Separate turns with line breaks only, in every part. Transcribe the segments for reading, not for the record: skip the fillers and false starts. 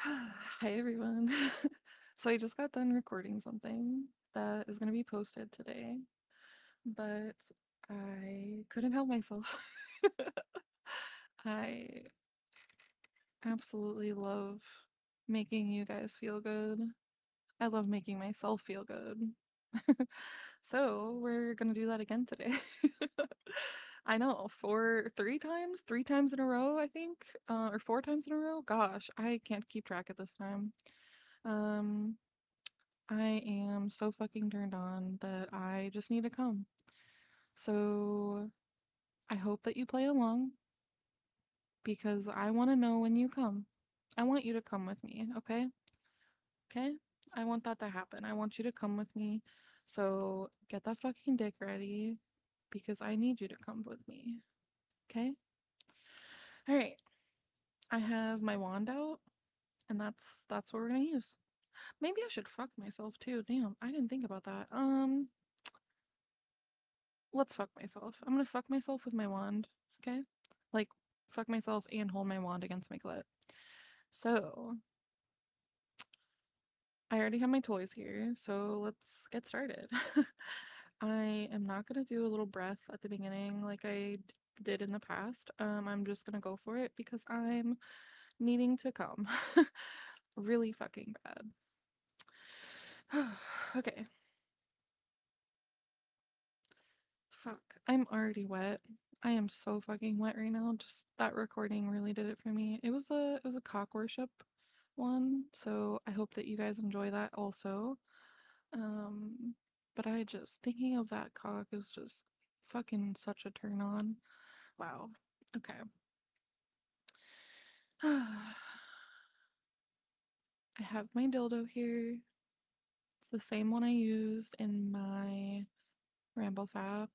Hi everyone. So I just got done recording something that is going to be posted today, but I couldn't help myself. I absolutely love making you guys feel good. I love making myself feel good. So we're going to do that again today. I know, for three times in a row, I think, or four times in a row. Gosh, I can't keep track at this time. Um, I am so fucking turned on that I just need to come. So I hope that you play along because I want to know when you come. I want you to come with me, okay? Okay? I want that to happen. I want you to come with me. So get that fucking dick ready because I need you to come with me, okay? All right. I have my wand out and that's what we're going to use. Maybe I should fuck myself too. Damn, I didn't think about that. Let's fuck myself. I'm gonna fuck myself with my wand, okay? Like, fuck myself and hold my wand against my clit. So, I already have my toys here, so let's get started. I am not gonna do a little breath at the beginning like I did in the past. I'm just gonna go for it because I'm needing to come. Really fucking bad. Okay, fuck. I'm already wet. I am so fucking wet right now. Just that recording really did it for me. It was a cock worship one, so I hope that you guys enjoy that also. Um, but I just thinking of that cock is just fucking such a turn on. Wow. Okay. I have my dildo here. It's the same one I used in my Ramble Fap,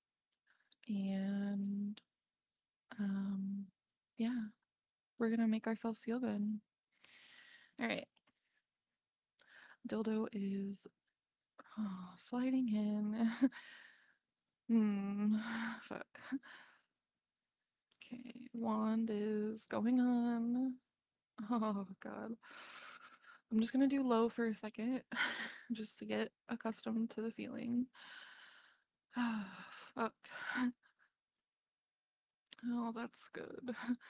and um, yeah, we're gonna make ourselves feel good. All right. Dildo is sliding in. Hmm. Fuck. Okay. Wand is going on. Oh, God. I'm just gonna do low for a second just to get accustomed to the feeling. Fuck. Oh, that's good.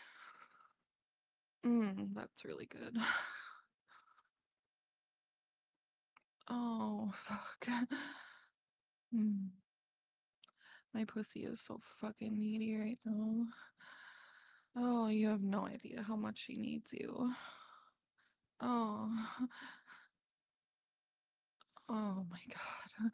That's really good. Oh, fuck. Mm, my pussy is so fucking needy right now. Oh, you have no idea how much she needs you. Oh, oh my God.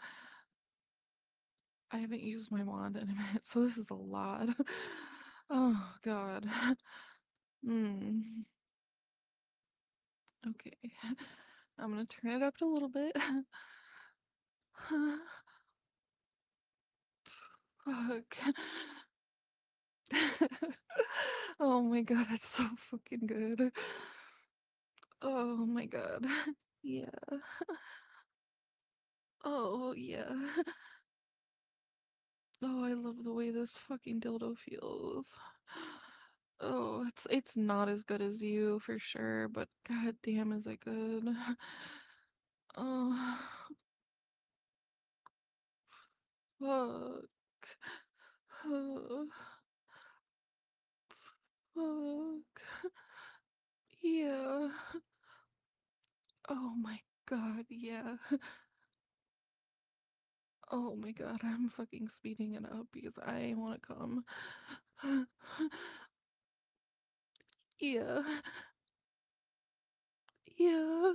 I haven't used my wand in a minute, so this is a lot. Oh God. Hmm. Okay. I'm gonna turn it up a little bit. Fuck. Oh my God, it's so fucking good. Oh my God. Yeah. Oh yeah. Oh, I love the way this fucking dildo feels. Oh, it's not as good as you for sure, but god damn is it good. Oh, fuck. Oh, fuck. Yeah. Oh my god, yeah. Oh my god, I'm fucking speeding it up because I wanna come. Yeah. Yeah.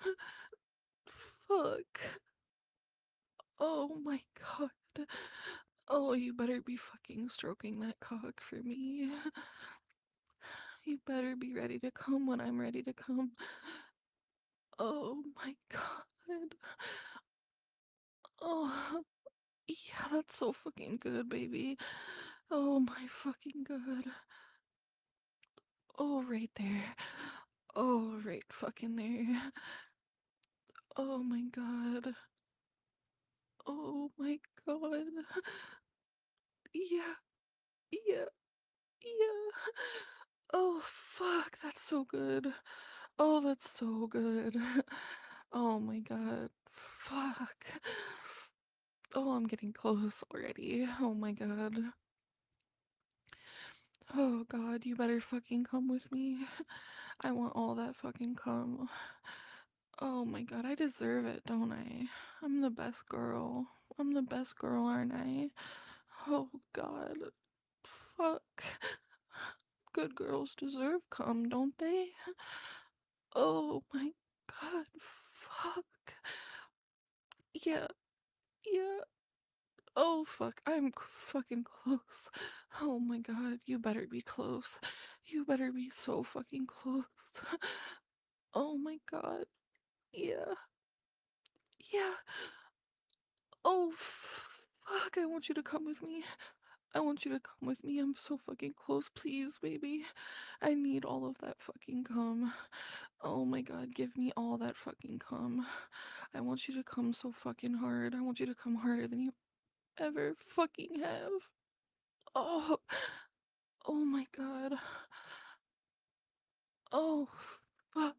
Fuck. Oh my god. Oh, you better be fucking stroking that cock for me. You better be ready to come when I'm ready to come. Oh my god. Oh, yeah, that's so fucking good, baby. Oh my fucking god. Oh, right there. Oh, right fucking there. Oh my god. Oh my god. Yeah, yeah, yeah. Oh, fuck, that's so good. Oh, that's so good. Oh my god. Fuck. Oh, I'm getting close already. Oh my god. Oh god, you better fucking come with me. I want all that fucking cum. Oh my god, I deserve it, don't I? I'm the best girl. I'm the best girl, aren't I? Oh god. Fuck. Good girls deserve cum, don't they? Oh my god. Fuck. Yeah, yeah. Oh fuck, fucking close. Oh my god, you better be close. You better be so fucking close. Oh my god. Yeah. Yeah. Oh fuck, I want you to come with me. I want you to come with me. I'm so fucking close, please, baby. I need all of that fucking cum. Oh my god, give me all that fucking cum. I want you to come so fucking hard. I want you to come harder than you ever fucking have. Oh, oh my god. Oh, fuck.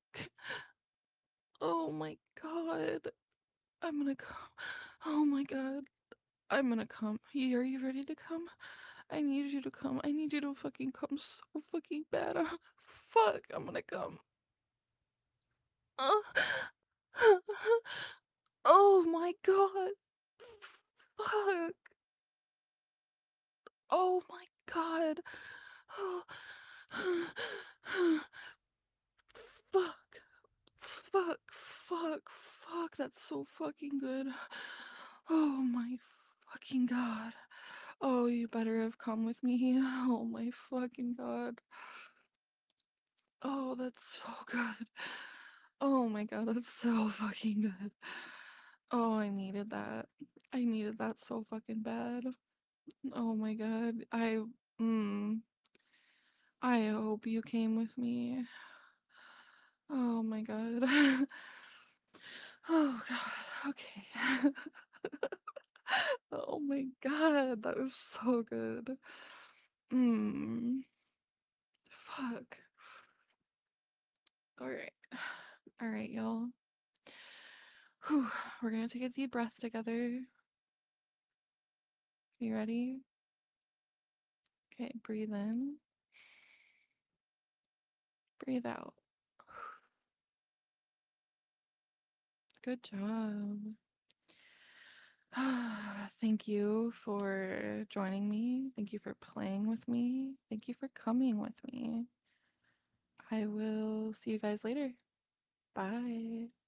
Oh my god. I'm gonna come. Oh my god. I'm gonna come. Are you ready to come? I need you to come. I need you to fucking come so fucking bad. Fuck, I'm gonna come. Uh, oh my god. Fuck. Oh my god. Fuck. Fuck. Fuck. Fuck. That's so fucking good. Oh my fucking god. Oh, you better have come with me. Oh my fucking god. Oh, that's so good. Oh my god, that's so fucking good. Oh, I needed that. I needed that so fucking bad. Oh my god. Mm, I hope you came with me. Oh my god. Oh god. Okay. Oh my god, that was so good. Mm, fuck. All right. All right, y'all. Whew. We're gonna take a deep breath together. You ready? Okay, breathe in, breathe out. Good job. Thank you for joining me. Thank you for playing with me. Thank you for coming with me. I will see you guys later. Bye.